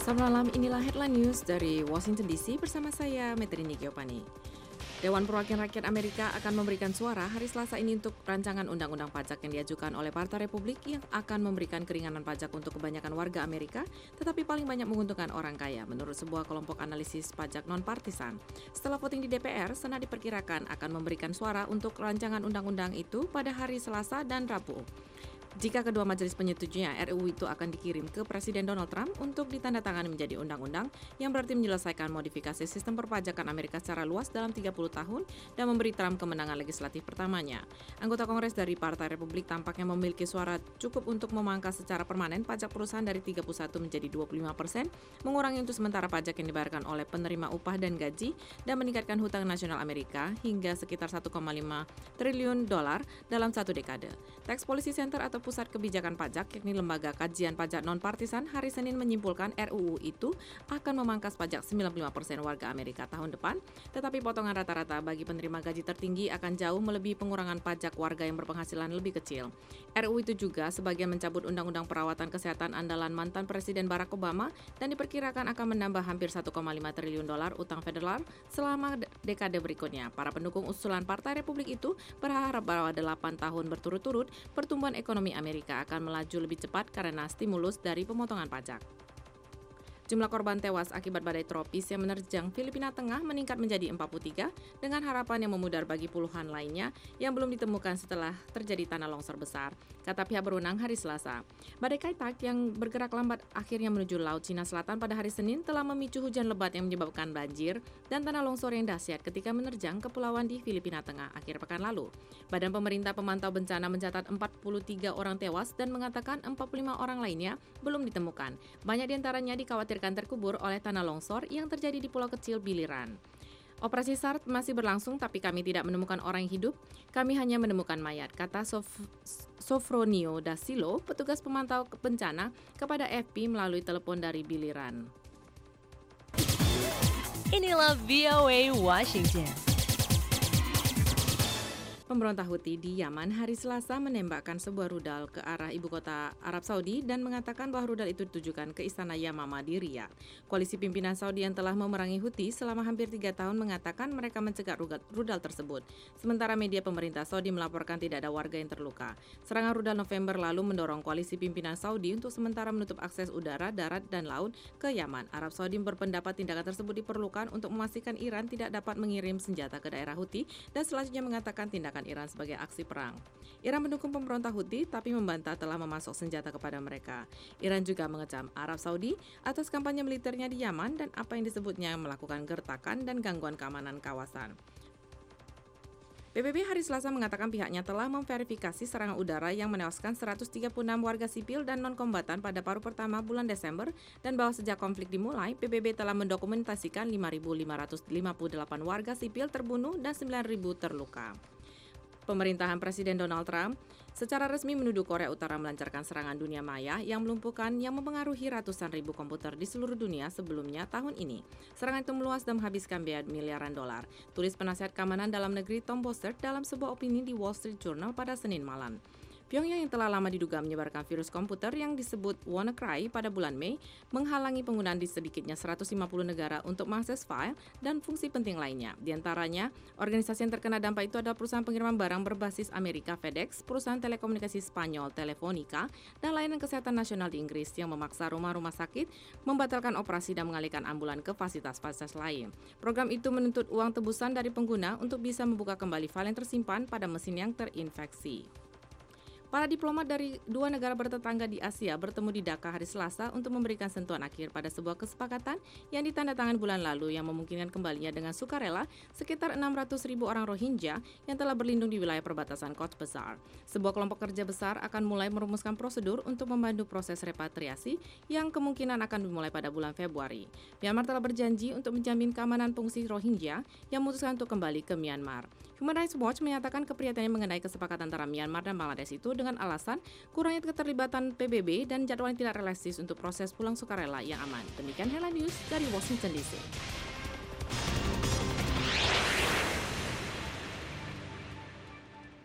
Selamat malam, inilah headline news dari Washington DC bersama saya, Metrini Giovanni. Dewan Perwakilan Rakyat Amerika akan memberikan suara hari Selasa ini untuk rancangan undang-undang pajak yang diajukan oleh Partai Republik yang akan memberikan keringanan pajak untuk kebanyakan warga Amerika, tetapi paling banyak menguntungkan orang kaya, menurut sebuah kelompok analisis pajak non-partisan. Setelah voting di DPR, Senat diperkirakan akan memberikan suara untuk rancangan undang-undang itu pada hari Selasa dan Rabu. Jika kedua majelis penyetujunya, RUU itu akan dikirim ke Presiden Donald Trump untuk ditandatangani menjadi undang-undang yang berarti menyelesaikan modifikasi sistem perpajakan Amerika secara luas dalam 30 tahun dan memberi Trump kemenangan legislatif pertamanya. Anggota Kongres dari Partai Republik tampaknya memiliki suara cukup untuk memangkas secara permanen pajak perusahaan dari 31 menjadi 25%, mengurangi untuk sementara pajak yang dibayarkan oleh penerima upah dan gaji, dan meningkatkan hutang nasional Amerika hingga sekitar 1,5 triliun dolar dalam satu dekade. Tax Policy Center atau Pusat Kebijakan Pajak, yakni lembaga kajian pajak non-partisan, hari Senin menyimpulkan RUU itu akan memangkas pajak 95% warga Amerika tahun depan, tetapi potongan rata-rata bagi penerima gaji tertinggi akan jauh melebihi pengurangan pajak warga yang berpenghasilan lebih kecil. RUU itu juga sebagian mencabut undang-undang perawatan kesehatan andalan mantan Presiden Barack Obama dan diperkirakan akan menambah hampir 1,5 triliun dolar utang federal selama dekade berikutnya. Para pendukung usulan Partai Republik itu berharap bahwa 8 tahun berturut-turut pertumbuhan ekonomi Amerika akan melaju lebih cepat karena stimulus dari pemotongan pajak. Jumlah korban tewas akibat badai tropis yang menerjang Filipina Tengah meningkat menjadi 43 dengan harapan yang memudar bagi puluhan lainnya yang belum ditemukan setelah terjadi tanah longsor besar, kata pihak berwenang hari Selasa. Badai Kai-tak yang bergerak lambat akhirnya menuju Laut Cina Selatan pada hari Senin telah memicu hujan lebat yang menyebabkan banjir dan tanah longsor yang dahsyat ketika menerjang kepulauan di Filipina Tengah akhir pekan lalu. Badan Pemerintah Pemantau Bencana mencatat 43 orang tewas dan mengatakan 45 orang lainnya belum ditemukan. Banyak diantaranya dikhawatirkan terkubur oleh tanah longsor yang terjadi di pulau kecil Biliran. Operasi SAR masih berlangsung, tapi kami tidak menemukan orang yang hidup. Kami hanya menemukan mayat, kata Sofronio da Silo, petugas pemantau bencana, kepada FP melalui telepon dari Biliran. Inilah VOA Washington. Pemberontak Houthi di Yaman hari Selasa menembakkan sebuah rudal ke arah ibu kota Arab Saudi dan mengatakan bahwa rudal itu ditujukan ke istana Yamama di Riyadh. Koalisi pimpinan Saudi yang telah memerangi Houthi selama hampir 3 tahun mengatakan mereka mencegah rudal tersebut. Sementara media pemerintah Saudi melaporkan tidak ada warga yang terluka. Serangan rudal November lalu mendorong koalisi pimpinan Saudi untuk sementara menutup akses udara, darat, dan laut ke Yaman. Arab Saudi berpendapat tindakan tersebut diperlukan untuk memastikan Iran tidak dapat mengirim senjata ke daerah Houthi dan selanjutnya mengatakan tindakan Iran sebagai aksi perang. Iran mendukung pemberontak Houthi tapi membantah telah memasok senjata kepada mereka. Iran juga mengecam Arab Saudi atas kampanye militernya di Yaman dan apa yang disebutnya melakukan gertakan dan gangguan keamanan kawasan. PBB hari Selasa mengatakan pihaknya telah memverifikasi serangan udara yang menewaskan 136 warga sipil dan non-kombatan pada paruh pertama bulan Desember dan bahwa sejak konflik dimulai, PBB telah mendokumentasikan 5.558 warga sipil terbunuh dan 9.000 terluka. Pemerintahan Presiden Donald Trump secara resmi menuduh Korea Utara melancarkan serangan dunia maya yang melumpuhkan yang mempengaruhi ratusan ribu komputer di seluruh dunia sebelumnya tahun ini. Serangan itu meluas dan menghabiskan biaya miliaran dolar, tulis penasihat keamanan dalam negeri Tom Bossert dalam sebuah opini di Wall Street Journal pada Senin malam. Pyongyang yang telah lama diduga menyebarkan virus komputer yang disebut WannaCry pada bulan Mei menghalangi penggunaan di sedikitnya 150 negara untuk mengakses file dan fungsi penting lainnya. Di antaranya, organisasi yang terkena dampak itu adalah perusahaan pengiriman barang berbasis Amerika FedEx, perusahaan telekomunikasi Spanyol Telefonica, dan layanan kesehatan nasional di Inggris yang memaksa rumah-rumah sakit membatalkan operasi dan mengalihkan ambulan ke fasilitas-fasilitas lain. Program itu menuntut uang tebusan dari pengguna untuk bisa membuka kembali file yang tersimpan pada mesin yang terinfeksi. Para diplomat dari 2 negara bertetangga di Asia bertemu di Dhaka hari Selasa untuk memberikan sentuhan akhir pada sebuah kesepakatan yang ditandatangani bulan lalu yang memungkinkan kembalinya dengan sukarela sekitar 600.000 orang Rohingya yang telah berlindung di wilayah perbatasan Cox's Bazar. Sebuah kelompok kerja besar akan mulai merumuskan prosedur untuk membantu proses repatriasi yang kemungkinan akan dimulai pada bulan Februari. Myanmar telah berjanji untuk menjamin keamanan pengungsi Rohingya yang memutuskan untuk kembali ke Myanmar. Human Rights Watch menyatakan keprihatinannya mengenai kesepakatan antara Myanmar dan Bangladesh itu dengan alasan kurangnya keterlibatan PBB dan jadwal yang tidak realistis untuk proses pulang sukarela yang aman. Demikian headline news dari Washington DC.